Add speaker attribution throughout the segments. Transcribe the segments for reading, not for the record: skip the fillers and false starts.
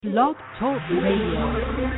Speaker 1: Blog Talk Radio.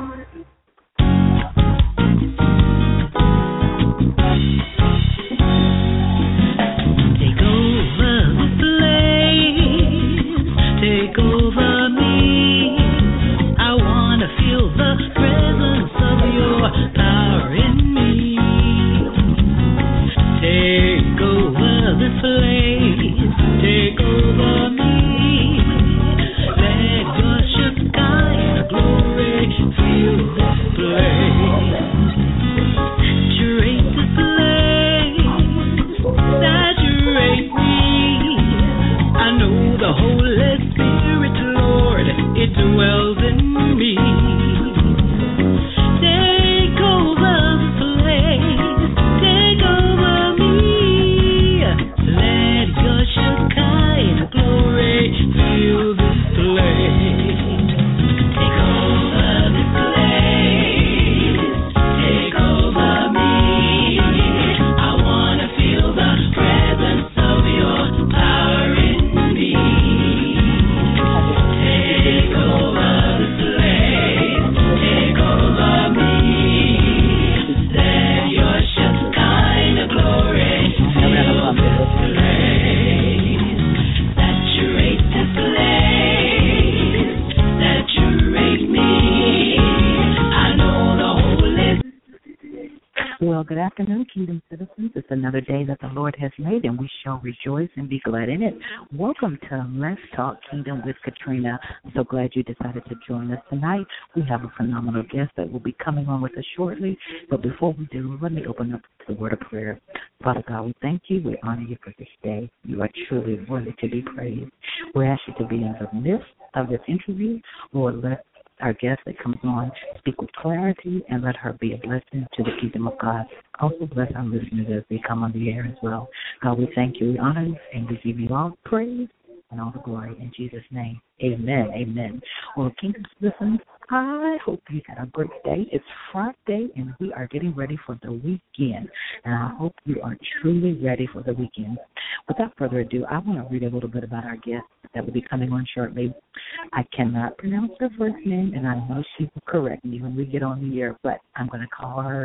Speaker 1: Well, good afternoon, Kingdom citizens. It's another day that the Lord has made, and we shall rejoice and be glad in it. Welcome to Let's Talk Kingdom with Katrina. I'm so glad you decided to join us tonight. We have a phenomenal guest that will be coming on with us shortly. But before we do, let me open up the word of prayer. Father God, we thank you. We honor you for this day. You are truly worthy to be praised. We ask you to be in the midst of this interview. Lord, let our guest that comes on speak with clarity and let her be a blessing to the kingdom of God. Also bless our listeners as they come on the air as well. God, we thank you, we honor you, and we give you all praise and all the glory in Jesus' name. Amen. Amen. Well, kingdom citizens, I hope you had a great day. It's Friday, and we are getting ready for the weekend. And I hope you are truly ready for the weekend. Without further ado, I want to read a little bit about our guest that will be coming on shortly. I cannot pronounce her first name, and I know she will correct me when we get on the air, but I'm going to call her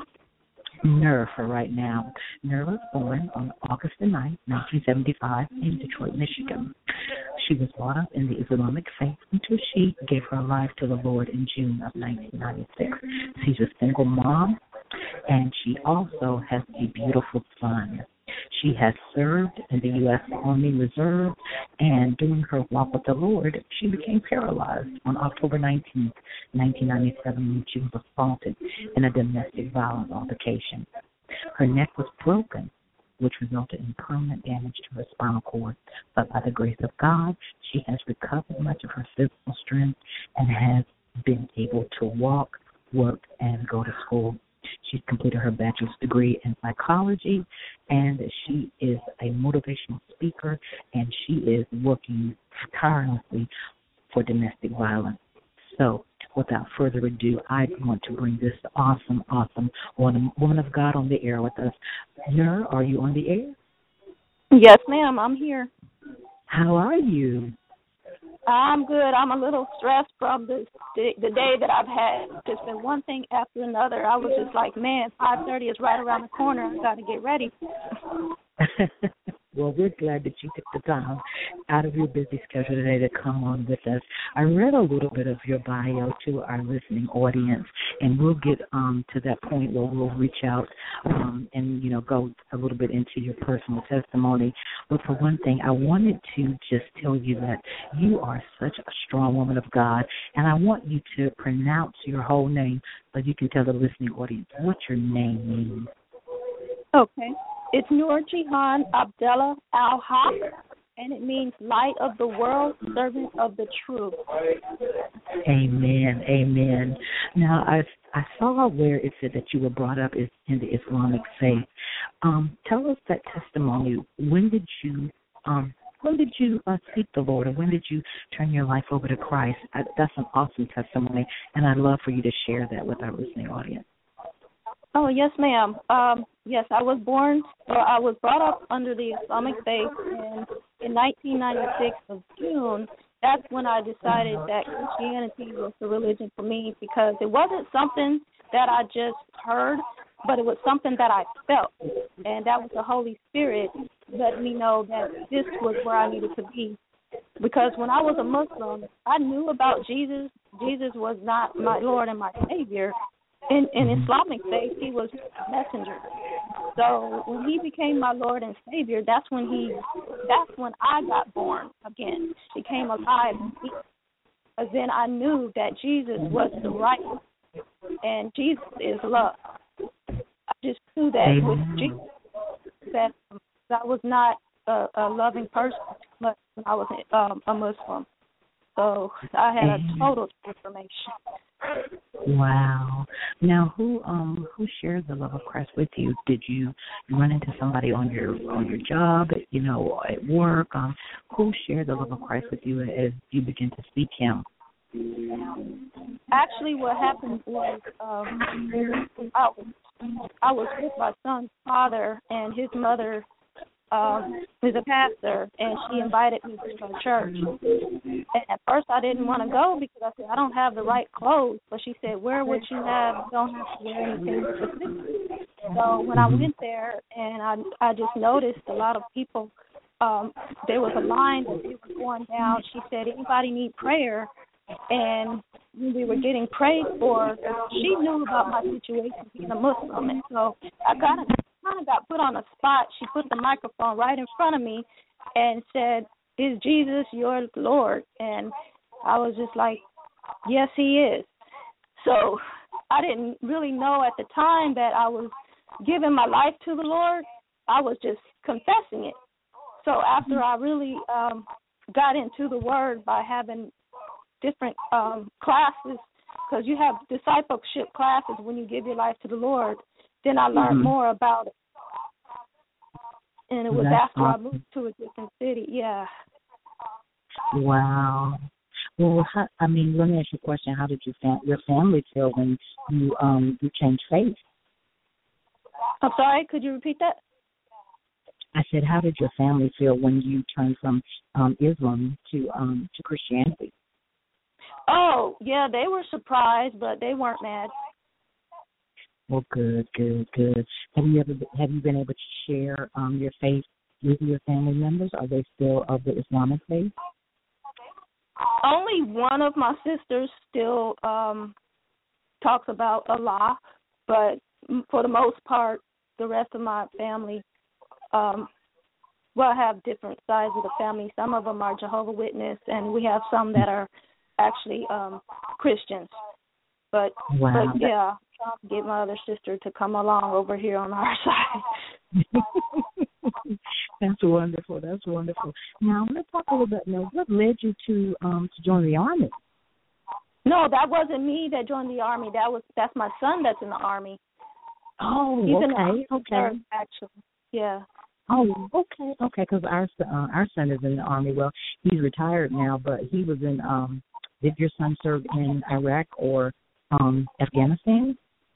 Speaker 1: Nur for right now. Nur was born on August the 9th, 1975, in Detroit, Michigan. She was brought up in the Islamic faith until she gave her life to the Lord in June of 1996. She's a single mom, and she also has a beautiful son. She has served in the U.S. Army Reserve, and during her walk with the Lord, she became paralyzed on October 19th, 1997, when she was assaulted in a domestic violence altercation. Her neck was broken, which resulted in permanent damage to her spinal cord. But by the grace of God, she has recovered much of her physical strength and has been able to walk, work, and go to school. She's completed her bachelor's degree in psychology, and she is a motivational speaker, and she is working tirelessly for domestic violence. So, without further ado, I want to bring this awesome woman of God on the air with us. Nur, are you on the air?
Speaker 2: Yes, ma'am, I'm here.
Speaker 1: How are you?
Speaker 2: I'm good. I'm a little stressed from the day that I've had. It's been one thing after another. I was just like, man, 5:30 is right around the corner. I got to get ready.
Speaker 1: Well, we're glad that you took the time out of your busy schedule today to come on with us. I read a little bit of your bio to our listening audience, and we'll get to that point where we'll reach out and, go a little bit into your personal testimony. But for one thing, I wanted to just tell you that you are such a strong woman of God, and I want you to pronounce your whole name so you can tell the listening audience what your name means.
Speaker 2: Okay. It's Nur Jihan Abdullah Al-Haq, and it means light of the world, servant of the truth.
Speaker 1: Amen, amen. Now, I saw where it said that you were brought up in the Islamic faith. Tell us that testimony. When did you seek the Lord, and when did you turn your life over to Christ? That's an awesome testimony, and I'd love for you to share that with our listening audience.
Speaker 2: Oh, yes, ma'am. Yes, I was brought up under the Islamic faith, and in 1996 of June, that's when I decided that Christianity was the religion for me, because it wasn't something that I just heard, but it was something that I felt, and that was the Holy Spirit letting me know that this was where I needed to be. Because when I was a Muslim, I knew about Jesus. Jesus was not my Lord and my Savior. In Islamic faith, he was a messenger. So when he became my Lord and Savior, that's when I got born again, became alive. Because then I knew that Jesus was the right, and Jesus is love. I just knew that with Jesus, that I was not a loving person when I was a Muslim. So I had a total transformation.
Speaker 1: Wow. Now, who shared the love of Christ with you? Did you run into somebody on your job, at work? Who shared the love of Christ with you as you begin to seek Him?
Speaker 2: Actually, what happened was I was with my son's father, and his mother is a pastor, and she invited me to her church. And at first I didn't want to go because I said, I don't have the right clothes. But she said, wear what you have. You don't have to wear anything specific. So when I went there, and I just noticed a lot of people, there was a line that they were going down. She said, anybody need prayer? And we were getting prayed for. She knew about my situation being a Muslim, and so I kind of got put on a spot. She put the microphone right in front of me and said, is Jesus your Lord? And I was just like, yes, he is. So I didn't really know at the time that I was giving my life to the Lord. I was just confessing it. So after I really got into the Word by having different classes, because you have discipleship classes when you give your life to the Lord, then I learned more about it. And it was after I moved to a different city. Yeah.
Speaker 1: Wow. Well, let me ask you a question. How did your family feel when you changed faith?
Speaker 2: I'm sorry, could you repeat that?
Speaker 1: I said, how did your family feel when you turned from Islam to Christianity?
Speaker 2: Oh, yeah, they were surprised, but they weren't mad.
Speaker 1: Well, good. Have you been able to share your faith with your family members? Are they still of the Islamic faith?
Speaker 2: Only one of my sisters still talks about Allah, but for the most part, the rest of my family, I have different sides of the family. Some of them are Jehovah's Witness, and we have some that are actually Christians. But yeah, I'm trying to get my other sister to come along over here on our side.
Speaker 1: That's wonderful. Now, let's talk a little bit. Now, what led you to join the Army?
Speaker 2: No, that wasn't me that joined the Army. That's my son that's in the Army.
Speaker 1: Oh,
Speaker 2: he's
Speaker 1: okay.
Speaker 2: In the Army Reserve, actually. Yeah.
Speaker 1: Oh, okay. Because our son is in the Army. Well, he's retired now, but he was in. Did your son serve in Iraq or Afghanistan?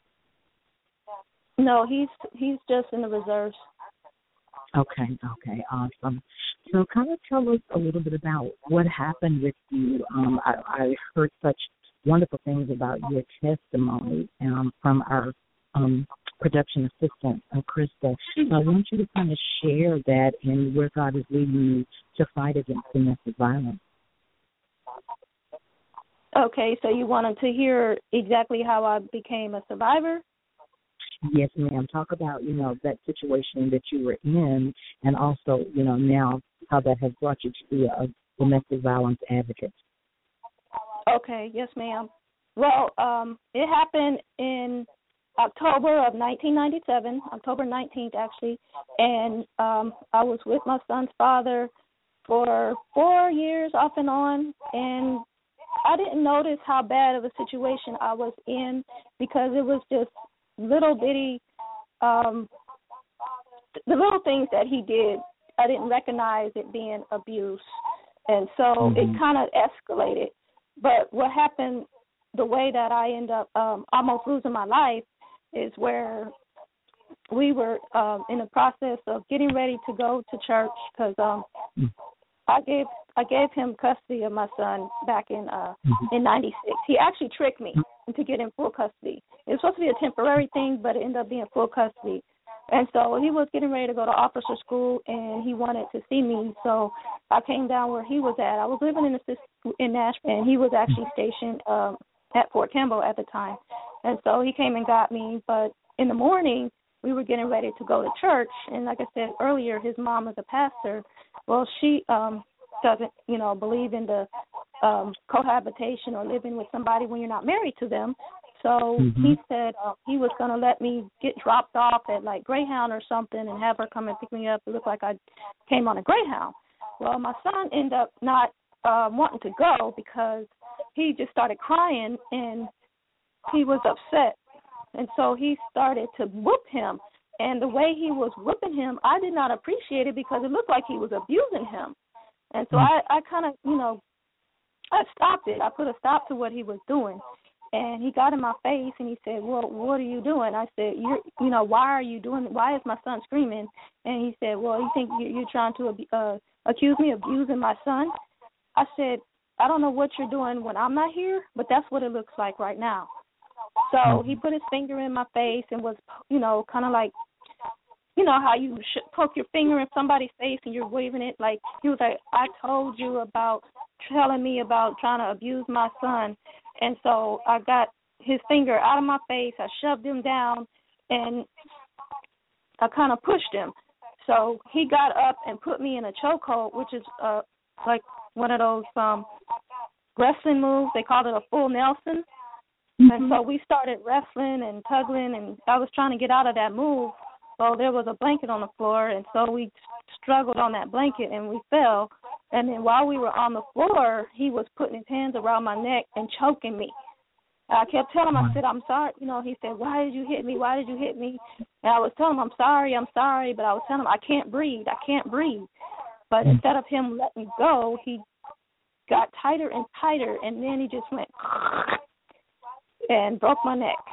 Speaker 2: No, he's just in the reserves.
Speaker 1: Okay, awesome. So kind of tell us a little bit about what happened with you. I heard such wonderful things about your testimony from our production assistant, Krista. So I want you to kind of share that and where God is leading you to fight against domestic violence.
Speaker 2: Okay, so you wanted to hear exactly how I became a survivor?
Speaker 1: Yes, ma'am. Talk about, that situation that you were in and also, now how that has brought you to be a domestic violence advocate.
Speaker 2: Okay, yes, ma'am. Well, it happened in October of 1997, October 19th, actually, and I was with my son's father for 4 years off and on, and I didn't notice how bad of a situation I was in because it was just little bitty, the little things that he did, I didn't recognize it being abuse. And so it kind of escalated. But what happened, the way that I ended up almost losing my life is where we were in the process of getting ready to go to church because I gave I gave him custody of my son back in '96. He actually tricked me into getting full custody. It was supposed to be a temporary thing, but it ended up being full custody. And so he was getting ready to go to officer school, and he wanted to see me. So I came down where he was at. I was living in Nashville, and he was actually stationed at Fort Campbell at the time. And so he came and got me. But in the morning, we were getting ready to go to church. And like I said earlier, his mom is a pastor. Well, she doesn't, believe in the cohabitation or living with somebody when you're not married to them. So he said he was going to let me get dropped off at like Greyhound or something and have her come and pick me up. It looked like I came on a Greyhound. Well, my son ended up not wanting to go because he just started crying and he was upset. And so he started to whoop him. And the way he was whooping him, I did not appreciate it because it looked like he was abusing him. And so I kind of, I stopped it. I put a stop to what he was doing. And he got in my face and he said, well, what are you doing? I said, why are you doing it? Why is my son screaming? And he said, well, you think you're trying to accuse me of abusing my son? I said, I don't know what you're doing when I'm not here, but that's what it looks like right now. So he put his finger in my face and was, kind of like, how you poke your finger in somebody's face and you're waving it. Like, he was like, I told you about telling me about trying to abuse my son. And so I got his finger out of my face. I shoved him down, and I kind of pushed him. So he got up and put me in a chokehold, which is like one of those wrestling moves. They called it a full Nelson. And so we started wrestling and tugging, and I was trying to get out of that move. Well, there was a blanket on the floor, and so we struggled on that blanket, and we fell. And then while we were on the floor, he was putting his hands around my neck and choking me. I kept telling him, I said, I'm sorry. He said, why did you hit me? Why did you hit me? And I was telling him, I'm sorry. But I was telling him, I can't breathe. But instead of him letting me go, he got tighter and tighter, and then he just went and broke my neck.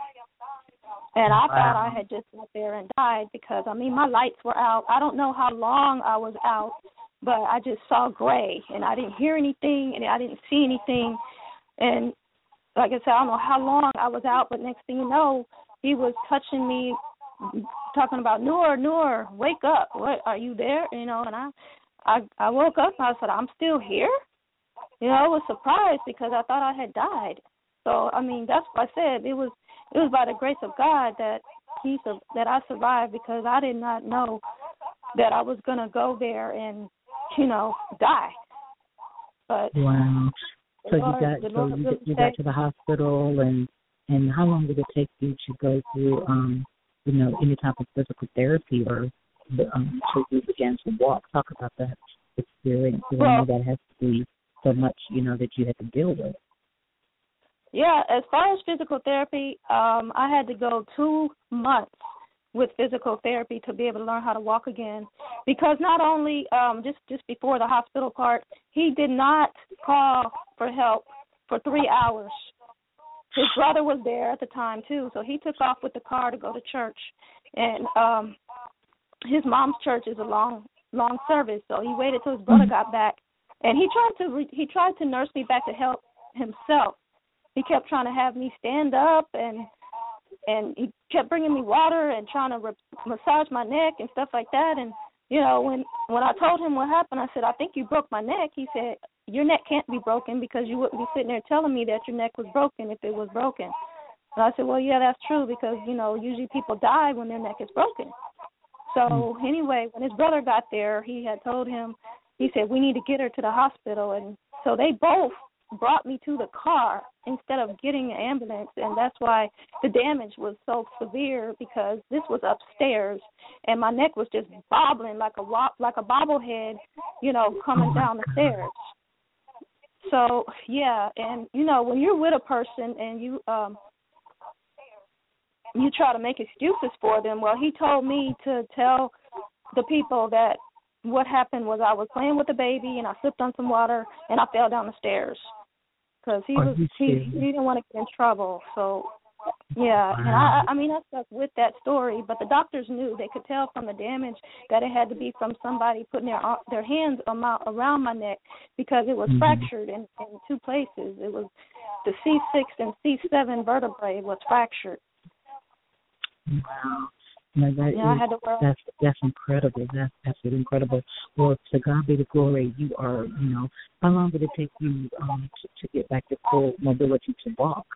Speaker 2: And I thought I had just sat there and died because, my lights were out. I don't know how long I was out, but I just saw gray, and I didn't hear anything, and I didn't see anything. And like I said, I don't know how long I was out, but next thing you know, he was touching me, talking about, Noor, wake up. What, are you there? And I woke up, and I said, I'm still here? I was surprised because I thought I had died. So, that's what I said. It was by the grace of God that I survived, because I did not know that I was going to go there and, die. But
Speaker 1: wow. So you got to the hospital, and how long did it take you to go through, any type of physical therapy or so you began to walk? Talk about that experience. I know that has to be so much, that you had to deal with.
Speaker 2: Yeah, as far as physical therapy, I had to go 2 months with physical therapy to be able to learn how to walk again. Because not only just before the hospital part, he did not call for help for 3 hours. His brother was there at the time, too, so he took off with the car to go to church. And his mom's church is a long service, so he waited till his brother got back. And he tried to nurse me back to help himself. He kept trying to have me stand up, and he kept bringing me water and trying to massage my neck and stuff like that. And, when I told him what happened, I said, I think you broke my neck. He said, your neck can't be broken because you wouldn't be sitting there telling me that your neck was broken if it was broken. And I said, well, yeah, that's true because, usually people die when their neck is broken. So anyway, when his brother got there, he had told him, he said, we need to get her to the hospital. And so they both brought me to the car instead of getting an ambulance, and that's why the damage was so severe, because this was upstairs and my neck was just bobbling like a bobblehead, coming down the stairs. So yeah, and when you're with a person and you try to make excuses for them, well, he told me to tell the people that what happened was I was playing with the baby and I slipped on some water and I fell down the stairs because he didn't want to get in trouble. So Yeah, and
Speaker 1: Wow.
Speaker 2: I mean, I stuck with that story, but the doctors knew. They could tell from the damage that it had to be from somebody putting their hands around my neck, because it was fractured in two places. It was the C6 and C7 vertebrae was fractured.
Speaker 1: Wow. Now
Speaker 2: I had to wear.
Speaker 1: that's incredible. That's absolutely incredible. Well, to God be the glory. You are, how long did it take you to get back to full mobility to walk?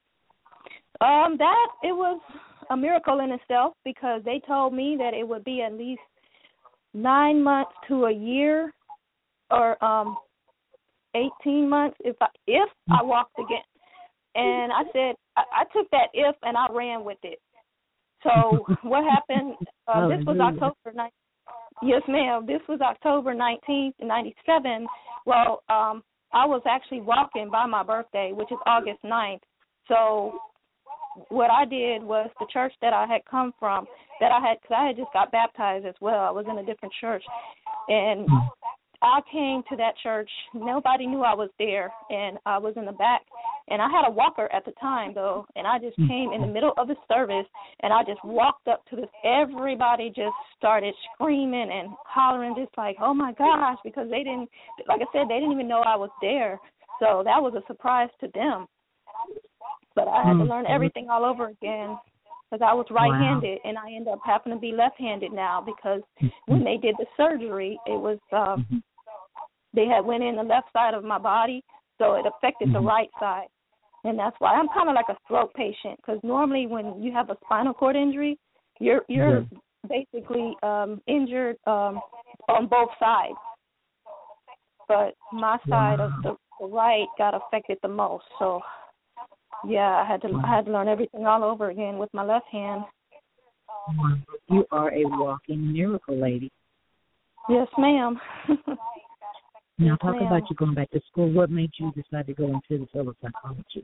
Speaker 2: That it was a miracle in itself, because they told me that it would be at least 9 months to a year, or 18 months if I walked again. And I said I took that if and I ran with it. So what happened? This was October 19th. Yes, ma'am. This was October 19th, 97. Well, I was actually walking by my birthday, which is August 9th. So what I did was, the church that I had come from, because I had just got baptized as well. I was in a different church, and I came to that church. Nobody knew I was there, and I was in the back. And I had a walker at the time, though, and I just came in the middle of the service, and I just walked up to this. Everybody just started screaming and hollering, just like, oh, my gosh, because they didn't, like I said, they didn't even know I was there. So that was a surprise to them. But I had to learn everything all over again, because I was right-handed, and I ended up having to be left-handed now, because when they did the surgery, it was they had went in the left side of my body, so it affected the right side. And that's why I'm kind of like a stroke patient, because normally when you have a spinal cord injury, you're basically injured on both sides. But my side of the right got affected the most, so yeah, I had to learn everything all over again with my left hand.
Speaker 1: You are a walking miracle, lady.
Speaker 2: Yes, ma'am.
Speaker 1: Now, talk about you going back to school. What made you decide to go into the field of psychology?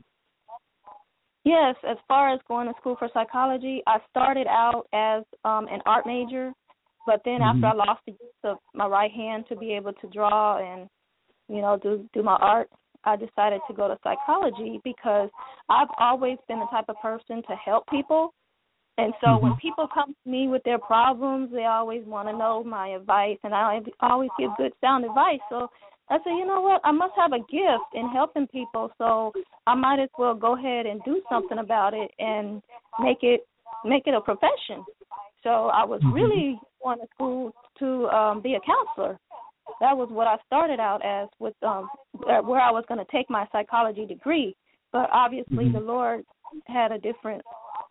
Speaker 2: Yes, as far as going to school for psychology, I started out as an art major, but then after I lost the use of my right hand to be able to draw and, do my art, I decided to go to psychology, because I've always been the type of person to help people. And so when people come to me with their problems, they always want to know my advice, and I always give good, sound advice. So I said, you know what, I must have a gift in helping people, so I might as well go ahead and do something about it and make it a profession. So I was really going to school to be a counselor. That was what I started out as, with where I was going to take my psychology degree. But obviously the Lord had a different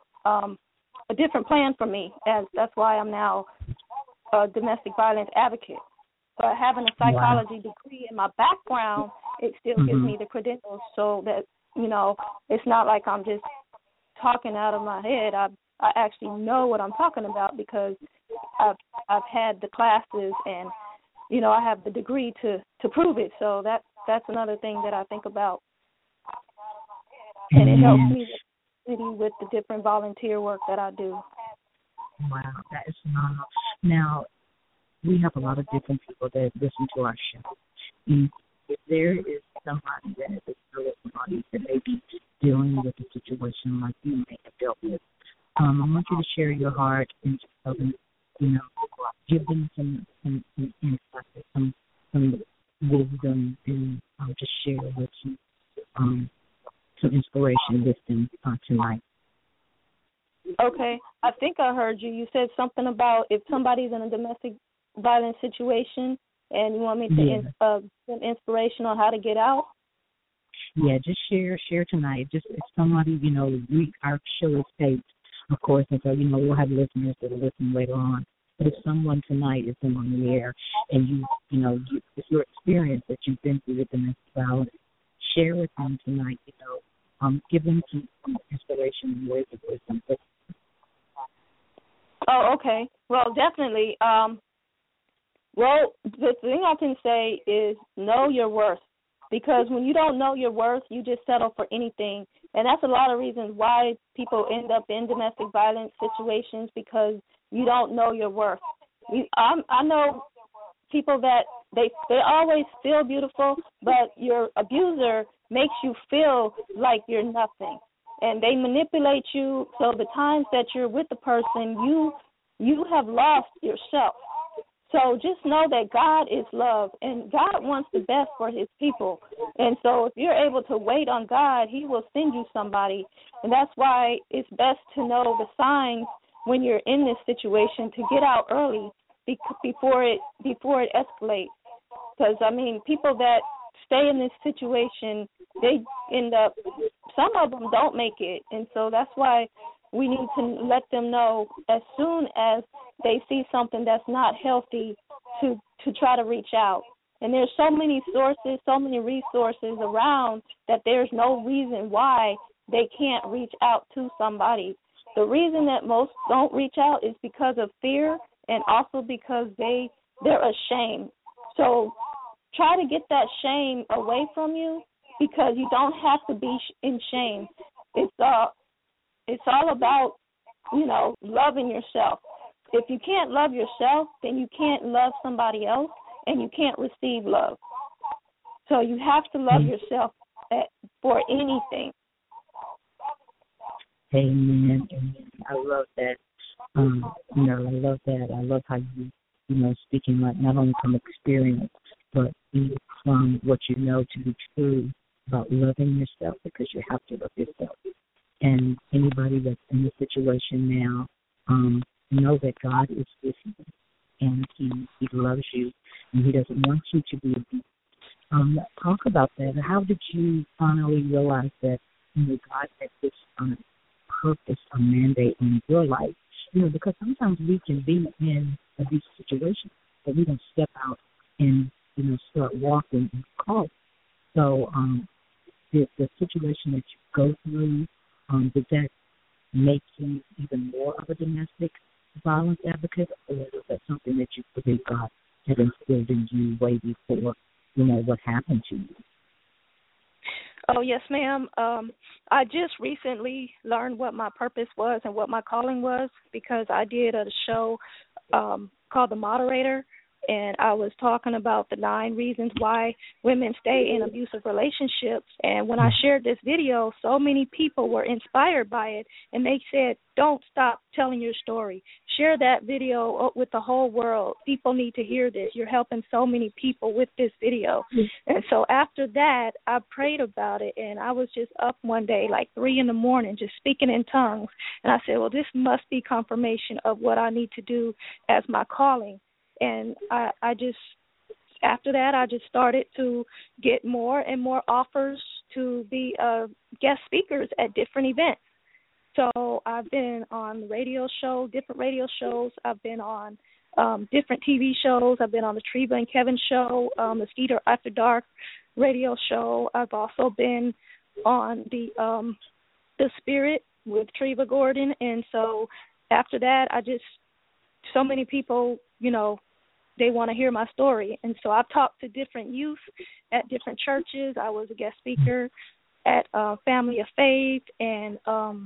Speaker 2: plan for me, as that's why I'm now a domestic violence advocate. But having a psychology degree in my background, it still gives me the credentials, so that, it's not like I'm just talking out of my head. I actually know what I'm talking about, because I've had the classes, and I have the degree to prove it. So that's another thing that I think about, and it helps me with the different volunteer work that I do.
Speaker 1: Wow, that is phenomenal. Now, we have a lot of different people that listen to our show. And if there is somebody that is somebody that may be dealing with a situation like you may have dealt with, I want you to share your heart and just tell them, give them some insight, some wisdom, and just share with you some inspiration with them tonight.
Speaker 2: Okay. I think I heard you. You said something about if somebody's in a domestic violence situation and you want me to give inspiration on how to get out?
Speaker 1: Yeah, just share tonight. Just if somebody, our show is taped, of course, and so, we'll have listeners that will listen later on. But if someone tonight is on the air and it's your experience that you've been through with domestic violence, share with them tonight, give them some inspiration and words of wisdom.
Speaker 2: Oh, okay. Well, definitely. Well, the thing I can say is know your worth, because when you don't know your worth, you just settle for anything. And that's a lot of reasons why people end up in domestic violence situations, because you don't know your worth. I know people that they always feel beautiful, but your abuser makes you feel like you're nothing. and they manipulate you. So the times that you're with the person, you have lost yourself. So just know that God is love, and God wants the best for his people. And so if you're able to wait on God, he will send you somebody. And that's why it's best to know the signs when you're in this situation, to get out early before it escalates. Because, I mean, people that stay in this situation, they end up, some of them don't make it. And so that's why we need to let them know as soon as they see something that's not healthy to try to reach out. And there's so many sources, so many resources around that there's no reason why they can't reach out to somebody. The reason that most don't reach out is because of fear, and also because they're ashamed. So try to get that shame away from you, because you don't have to be in shame. It's all about, loving yourself. If you can't love yourself, then you can't love somebody else, and you can't receive love. So you have to love yourself for anything.
Speaker 1: Amen. I love that. I love that. I love how you, speaking like not only from experience, but even from what you know to be true about loving yourself, because you have to love yourself. And anybody that's in this situation now, know that God is with you, and He loves you, and He doesn't want you to be abused. Talk about that. How did you finally realize that God had this purpose, a mandate in your life? Because sometimes we can be in these situations, but we don't step out and start walking and call. So the situation that you go through, did that make you even more of a domestic violence advocate, or is that something that you believe God had instilled in you way before, what happened to you?
Speaker 2: Oh, yes, ma'am. I just recently learned what my purpose was and what my calling was, because I did a show called The Moderator, and I was talking about the 9 reasons why women stay in abusive relationships. And when I shared this video, so many people were inspired by it, and they said, don't stop telling your story. Share that video with the whole world. People need to hear this. You're helping so many people with this video. And so after that, I prayed about it, and I was just up one day, like 3 a.m, just speaking in tongues. And I said, well, this must be confirmation of what I need to do as my calling. And I just, after that, I just started to get more and more offers to be guest speakers at different events. So I've been on different radio shows. I've been on different TV shows. I've been on the Treva and Kevin show, the Skeeter After Dark radio show. I've also been on the Spirit with Treva Gordon. And so after that, so many people, they want to hear my story. And so I've talked to different youth at different churches. I was a guest speaker at Family of Faith and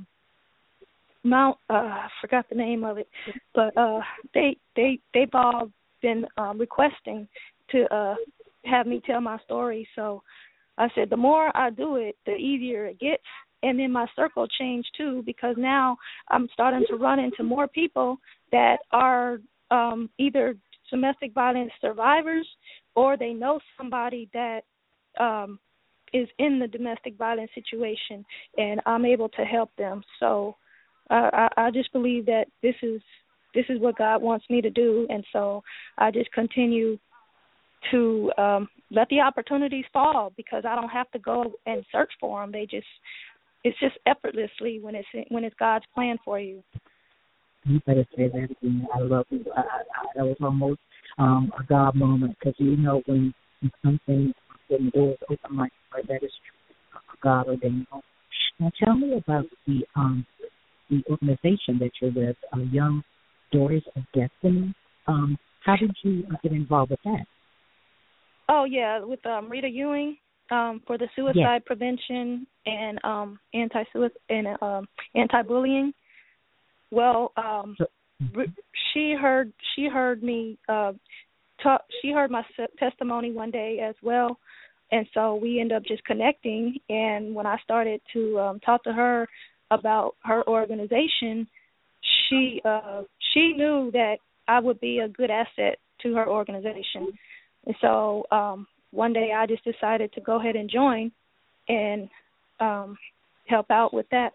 Speaker 2: I forgot the name of it, but they've all been requesting to have me tell my story. So I said, the more I do it, the easier it gets. And then my circle changed too, because now I'm starting to run into more people that are either domestic violence survivors, or they know somebody that is in the domestic violence situation, and I'm able to help them. So I just believe that this is what God wants me to do, and so I just continue to let the opportunities fall, because I don't have to go and search for them. It's just effortlessly when it's God's plan for you.
Speaker 1: You better say that again. I love it. That was almost a God moment, because when something, when the doors open like that is true, God ordained. Now tell me about the organization that you're with, Young Daughters of Destiny. How did you get involved with that?
Speaker 2: Oh yeah, with Rita Ewing for the suicide prevention and anti-suicide and anti-bullying. Well, she heard me talk. She heard my testimony one day as well, And so we ended up just connecting. And when I started to talk to her about her organization, she knew that I would be a good asset to her organization. And so one day I just decided to go ahead and join and help out with that.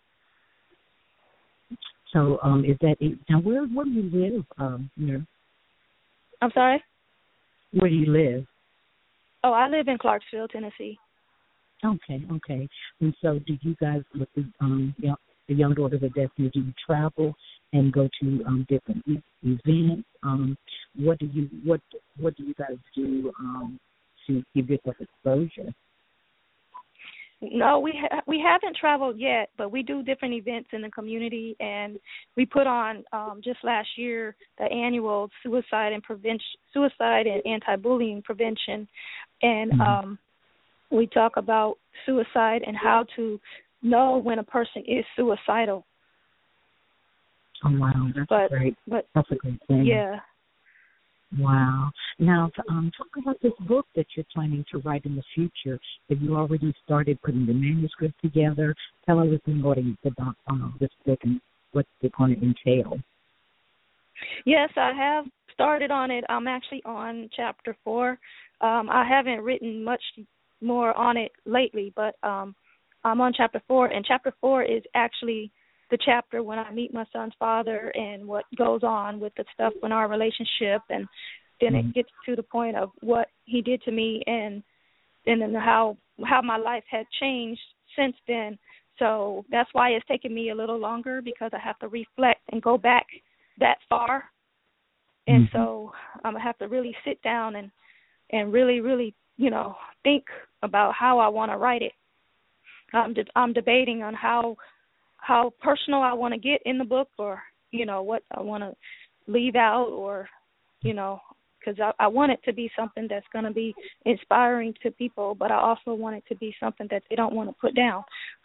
Speaker 1: So is that it? Now, where do you live?
Speaker 2: I'm sorry?
Speaker 1: Where do you live?
Speaker 2: Oh, I live in Clarksville, Tennessee.
Speaker 1: Okay. And so do you guys, with the Young Daughters of Destiny, do you travel and go to different events? What do you guys do to give yourself exposure?
Speaker 2: No, we haven't traveled yet, but we do different events in the community, and we put on just last year the annual suicide and anti-bullying prevention, and we talk about suicide and how to know when a person is suicidal.
Speaker 1: Oh wow, that's great. That's a great thing.
Speaker 2: Yeah.
Speaker 1: Wow. Now, talk about this book that you're planning to write in the future. Have you already started putting the manuscript together? Tell us about this book and what it's going to entail.
Speaker 2: Yes, I have started on it. I'm actually on chapter 4. I haven't written much more on it lately, but I'm on chapter 4, and chapter 4 is actually the chapter when I meet my son's father and what goes on with the stuff in our relationship, and then it gets to the point of what he did to me and then how my life had changed since then. So that's why it's taken me a little longer, because I have to reflect and go back that far. And so I have to really sit down and really, really, think about how I want to write it. I'm debating on how personal I want to get in the book, or, what I want to leave out, or, because I want it to be something that's going to be inspiring to people, but I also want it to be something that they don't want to put down.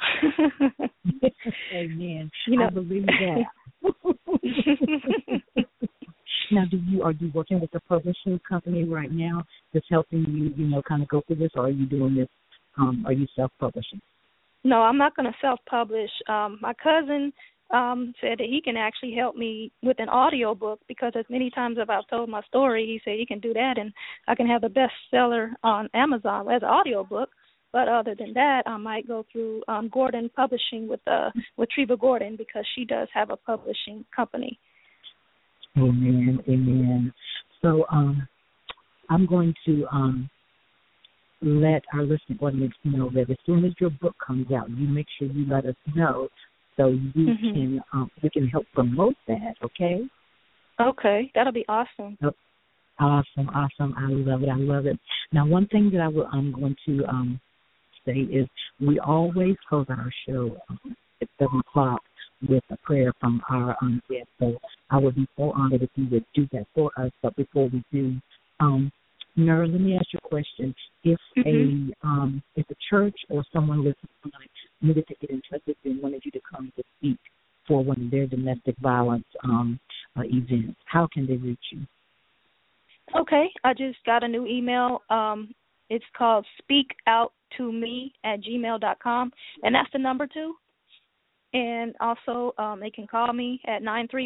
Speaker 1: Amen. I believe that. Now, are you working with a publishing company right now that's helping you, kind of go through this, or are you doing this, are you self-publishing?
Speaker 2: No, I'm not going to self-publish. My cousin said that he can actually help me with an audio book, because as many times as I've told my story, he said he can do that, and I can have the bestseller on Amazon as an audio book. But other than that, I might go through Gordon Publishing with Treva Gordon, because she does have a publishing company.
Speaker 1: Amen. So I'm going to let our listening audience know that as soon as your book comes out, you make sure you let us know, so we can help promote that. Okay.
Speaker 2: Okay, that'll be awesome.
Speaker 1: Awesome. I love it. Now, one thing that I'm going to say is we always close our show at 7:00 with a prayer from our guest. So I would be so honored if you would do that for us. But before we do, Nura, let me ask you a question. If a church or someone listening needed to get in touch with you and wanted you to come to speak for one of their domestic violence events, how can they reach you?
Speaker 2: Okay, I just got a new email. It's called speakouttome@gmail.com, and that's the number 2. And also they can call me at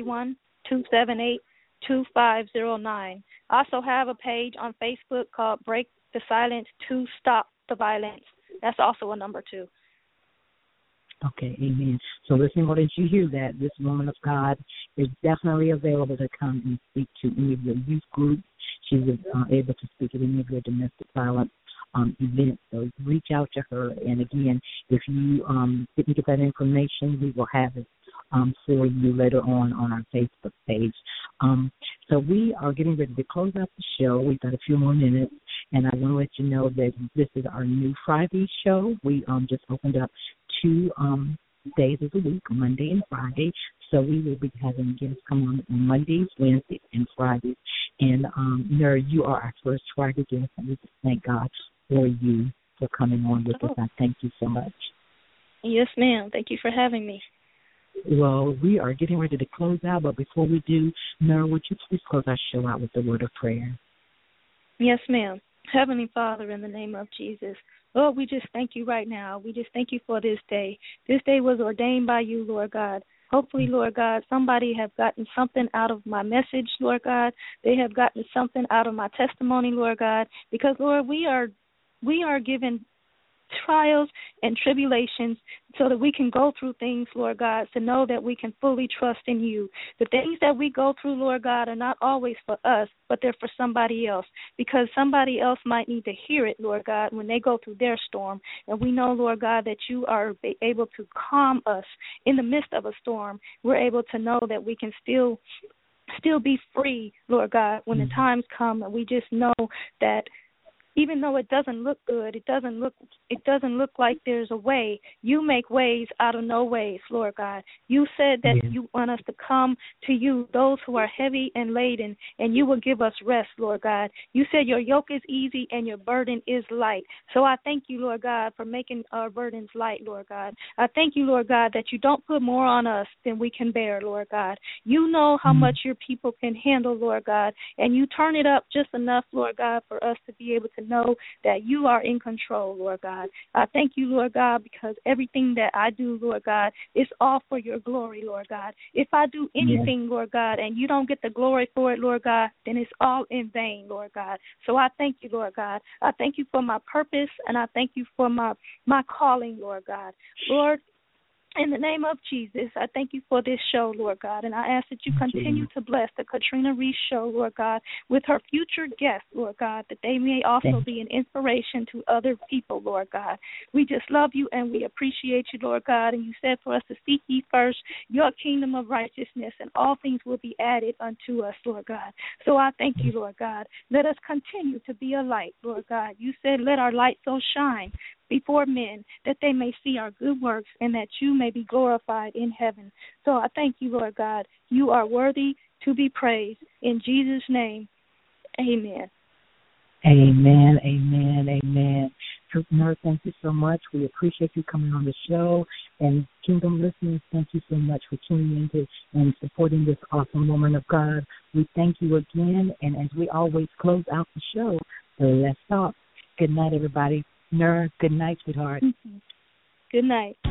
Speaker 2: 931-278-2509. I also have a page on Facebook called Break the Silence to Stop the Violence. That's also a number 2.
Speaker 1: Okay, amen. So listening, audience, you hear that. This woman of God is definitely available to come and speak to any of your youth groups. She's able to speak at any of your domestic violence events. So reach out to her. And again, if you didn't get that information, we will have it for you later on our Facebook page. So we are getting ready to close out the show. We've got a few more minutes, and I want to let you know that this is our new Friday show. We just opened up 2 days of the week, Monday and Friday. So we will be having guests come on Mondays, Wednesdays, and Fridays. And Nura, you are our first Friday guest, and we just thank God for you for coming on with us. I thank you so much.
Speaker 2: Yes, ma'am. Thank you for having me.
Speaker 1: Well, we are getting ready to close out, but before we do, Nura, would you please close our show out with the word of prayer?
Speaker 2: Yes, ma'am. Heavenly Father, in the name of Jesus, Lord, we just thank you right now. We just thank you for this day. This day was ordained by you, Lord God. Hopefully, Lord God, somebody have gotten something out of my message, Lord God. They have gotten something out of my testimony, Lord God, because, Lord, we are given trials and tribulations so that we can go through things, Lord God, to know that we can fully trust in you. The things that we go through, Lord God, are not always for us, but they're for somebody else, because somebody else might need to hear it, Lord God, when they go through their storm. And we know, Lord God, that you are able to calm us in the midst of a storm. We're able to know that we can still be free, Lord God, when the times come, and we just know that even though it doesn't look good, it doesn't look like there's a way. You make ways out of no ways, Lord God. You said that you want us to come to you, those who are heavy and laden, and you will give us rest, Lord God. You said your yoke is easy and your burden is light. So I thank you, Lord God, for making our burdens light, Lord God. I thank you, Lord God, that you don't put more on us than we can bear, Lord God. You know how much your people can handle, Lord God, and you turn it up just enough, Lord God, for us to be able to know that you are in control, Lord God. I thank you, Lord God, because everything that I do, Lord God, is all for your glory, Lord God. If I do anything, Lord God, and you don't get the glory for it, Lord God, then it's all in vain, Lord God. So I thank you, Lord God. I thank you for my purpose, and I thank you for my calling, Lord God. Lord, in the name of Jesus, I thank you for this show, Lord God, and I ask that you continue to bless the Katrina Reese Show, Lord God, with her future guests, Lord God, that they may also be an inspiration to other people, Lord God. We just love you and we appreciate you, Lord God, and you said for us to seek ye first your kingdom of righteousness, and all things will be added unto us, Lord God. So I thank you, Lord God. Let us continue to be a light, Lord God. You said let our light so shine before men, that they may see our good works and that you may be glorified in heaven. So I thank you, Lord God. You are worthy to be praised. In Jesus' name, amen.
Speaker 1: Amen, amen, amen. Truth Nerd, thank you so much. We appreciate you coming on the show. And Kingdom listeners, thank you so much for tuning in and supporting this awesome woman of God. We thank you again. And as we always close out the show, let's talk. Good night, everybody. Nerd, good night, sweetheart.
Speaker 2: Good night.